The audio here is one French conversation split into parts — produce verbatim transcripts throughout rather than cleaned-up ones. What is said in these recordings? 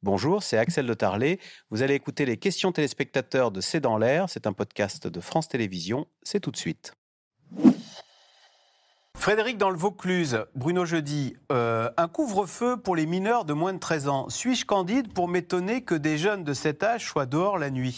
Bonjour, c'est Axel de Tarlet. Vous allez écouter les questions téléspectateurs de C'est dans l'air. C'est un podcast de France Télévisions. C'est tout de suite. Frédéric dans le Vaucluse, Bruno Jeudi, euh, un couvre-feu pour les mineurs de moins de treize ans. Suis-je candide pour m'étonner que des jeunes de cet âge soient dehors la nuit ?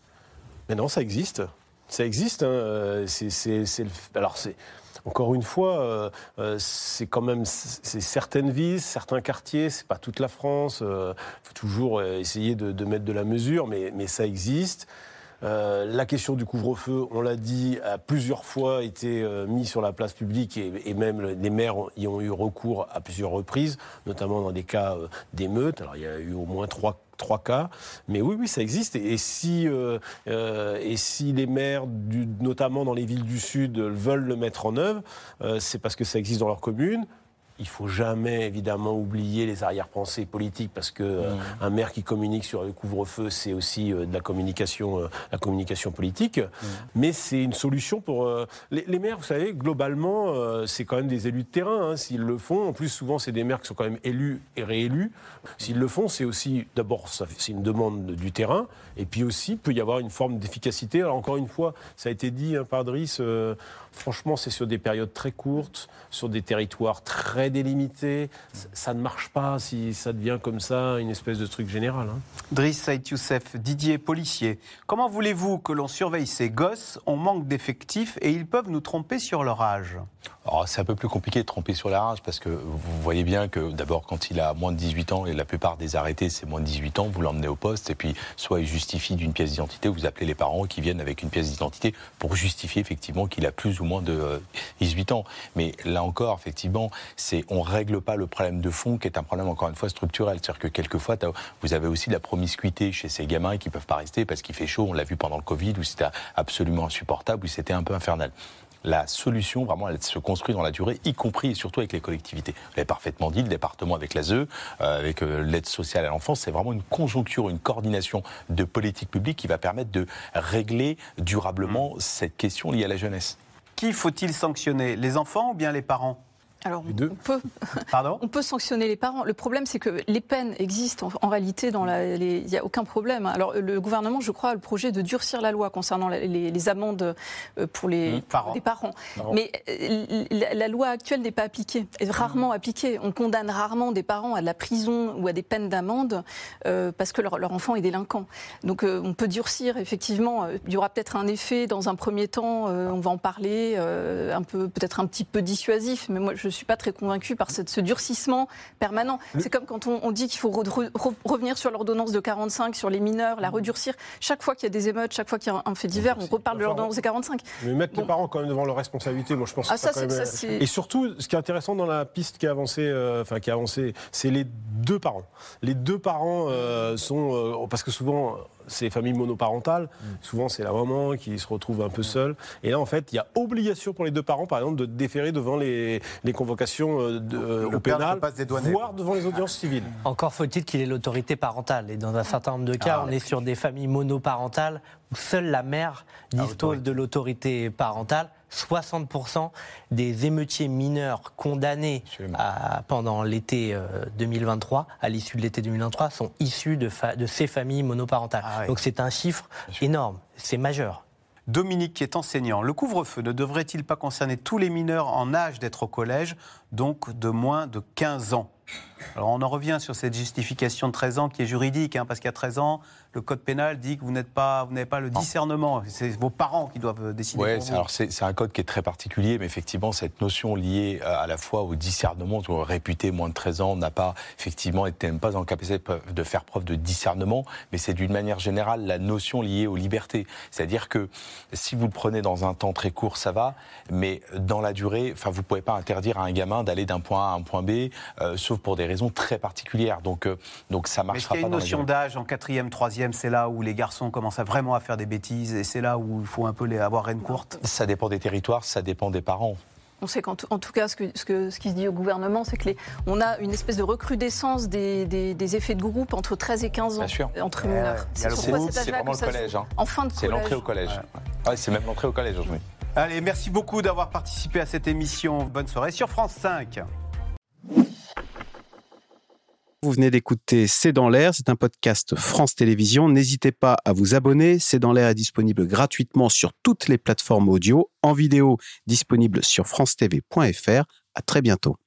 Mais non, ça existe. Ça existe. Hein. C'est, c'est, c'est le... Alors, c'est... Encore une fois, euh, euh, c'est quand même c'est certaines villes, certains quartiers, c'est pas toute la France. Il euh, faut toujours essayer de, de mettre de la mesure, mais, mais ça existe. Euh, la question du couvre-feu, on l'a dit, a plusieurs fois été euh, mis sur la place publique et, et même les maires y ont eu recours à plusieurs reprises, notamment dans des cas euh, d'émeutes. Alors il y a eu au moins trois Trois cas, mais oui, oui, ça existe. Et, et, si, euh, euh, et si les maires, du, notamment dans les villes du Sud, veulent le mettre en œuvre, euh, c'est parce que ça existe dans leur commune. Il ne faut jamais, évidemment, oublier les arrière-pensées politiques, parce qu'un euh, mmh. maire qui communique sur le couvre-feu, c'est aussi euh, de la communication, euh, la communication politique. Mmh. Mais c'est une solution pour... Euh, les, les maires, vous savez, globalement, euh, c'est quand même des élus de terrain, hein, s'ils le font. En plus, souvent, c'est des maires qui sont quand même élus et réélus. S'ils le font, c'est aussi... D'abord, ça, c'est une demande du terrain. Et puis aussi, il peut y avoir une forme d'efficacité. Alors, encore une fois, ça a été dit hein, par Driss, euh, franchement, c'est sur des périodes très courtes, sur des territoires très délimité, ça ne marche pas si ça devient comme ça une espèce de truc général. Hein. Driss Saïd Youssef, Didier, policier. Comment voulez-vous que l'on surveille ces gosses ? On manque d'effectifs et ils peuvent nous tromper sur leur âge. Alors, c'est un peu plus compliqué de tromper sur leur âge parce que vous voyez bien que d'abord quand il a moins de dix-huit ans, et la plupart des arrêtés c'est moins de dix-huit ans, vous l'emmenez au poste et puis soit il justifie d'une pièce d'identité, vous appelez les parents qui viennent avec une pièce d'identité pour justifier effectivement qu'il a plus ou moins de dix-huit ans. Mais là encore, effectivement, c'est, on ne règle pas le problème de fond qui est un problème encore une fois structurel. C'est-à-dire que quelquefois, vous avez aussi de la promiscuité chez ces gamins qui ne peuvent pas rester parce qu'il fait chaud, on l'a vu pendant le Covid où c'était absolument insupportable, où c'était un peu infernal. La solution, vraiment, elle se construit dans la durée, y compris et surtout avec les collectivités. Vous l'avez parfaitement dit, le département avec l'A S E, euh, avec euh, l'aide sociale à l'enfance, c'est vraiment une conjoncture, une coordination de politique publique qui va permettre de régler durablement mmh. cette question liée à la jeunesse. Qui faut-il sanctionner ? Les enfants ou bien les parents ? Alors, on peut, Pardon on peut sanctionner les parents. Le problème, c'est que les peines existent en, en réalité. Dans la, les, il n'y a aucun problème. Alors, le gouvernement, je crois, a le projet de durcir la loi concernant la, les, les amendes pour les, mmh, pour les parents. parents. Mais la, la loi actuelle n'est pas appliquée, est rarement mmh. appliquée. On condamne rarement des parents à de la prison ou à des peines d'amende euh, parce que leur, leur enfant est délinquant. Donc, euh, on peut durcir, effectivement. Il y aura peut-être un effet dans un premier temps. Euh, on va en parler, euh, un peu, peut-être un petit peu dissuasif. Mais moi, je Je ne suis pas très convaincue par cette, ce durcissement permanent. Le... C'est comme quand on, on dit qu'il faut re, re, revenir sur l'ordonnance de quarante-cinq, sur les mineurs, la redurcir. Chaque fois qu'il y a des émeutes, chaque fois qu'il y a un, un fait divers, on reparle de l'ordonnance de quarante-cinq. Mais mettre bon. les parents quand même devant leurs responsabilités, moi je pense ah, que ça, ça, quand même... ça, Et surtout, ce qui est intéressant dans la piste qui a avancé, euh, enfin qui a avancé, c'est les deux parents. Les deux parents euh, sont... Euh, parce que souvent... c'est les familles monoparentales, mmh. souvent c'est la maman qui se retrouve un peu seule. Et là, en fait, il y a obligation pour les deux parents, par exemple, de déférer devant les, les convocations de, euh, au pénal, voire devant les audiences civiles. Encore faut-il qu'il ait l'autorité parentale. Et dans un certain nombre de cas, ah, on est sur des familles monoparentales où seule la mère dispose de l'autorité parentale. soixante pour cent des émeutiers mineurs condamnés à, pendant l'été euh, deux mille vingt-trois, à l'issue de l'été deux mille vingt-trois, sont issus de, fa- de ces familles monoparentales. Ah oui. Donc c'est un chiffre énorme, c'est majeur. Dominique, qui est enseignant, le couvre-feu ne devrait-il pas concerner tous les mineurs en âge d'être au collège, donc de moins de quinze ans ? Alors on en revient sur cette justification de treize ans qui est juridique, hein, parce qu'à treize ans, le code pénal dit que vous n'êtes pas, vous n'avez pas le discernement. C'est vos parents qui doivent décider. Ouais, pour c'est, vous. alors c'est, c'est un code qui est très particulier, mais effectivement cette notion liée à la fois au discernement, réputé moins de treize ans, on n'a pas effectivement été même pas en capacité de faire preuve de discernement, mais c'est d'une manière générale la notion liée aux libertés. C'est-à-dire que si vous le prenez dans un temps très court, ça va, mais dans la durée, enfin vous pouvez pas interdire à un gamin d'aller d'un point A à un point B, euh, sauf pour des raisons très particulières. Donc, euh, donc ça marchera pas. Mais est-ce qu'il y a une notion d'âge en quatrième, troisième, c'est là où les garçons commencent à vraiment à faire des bêtises et c'est là où il faut un peu les avoir reine courte. Ça dépend des territoires, ça dépend des parents. On sait qu'en tout, en tout cas, ce, que, ce, que, ce qui se dit au gouvernement, c'est qu'on a une espèce de recrudescence des, des, des effets de groupe entre treize et quinze ans. Bien sûr. Entre mineurs. Ouais, c'est, c'est, c'est vraiment le collège. Hein. En fin de c'est collège. l'entrée au collège. Ouais. Ouais, c'est même l'entrée au collège aujourd'hui. Allez, merci beaucoup d'avoir participé à cette émission. Bonne soirée sur France cinq. Vous venez d'écouter C'est dans l'air, c'est un podcast France Télévisions. N'hésitez pas à vous abonner. C'est dans l'air est disponible gratuitement sur toutes les plateformes audio, en vidéo disponible sur france t v point f r. À très bientôt.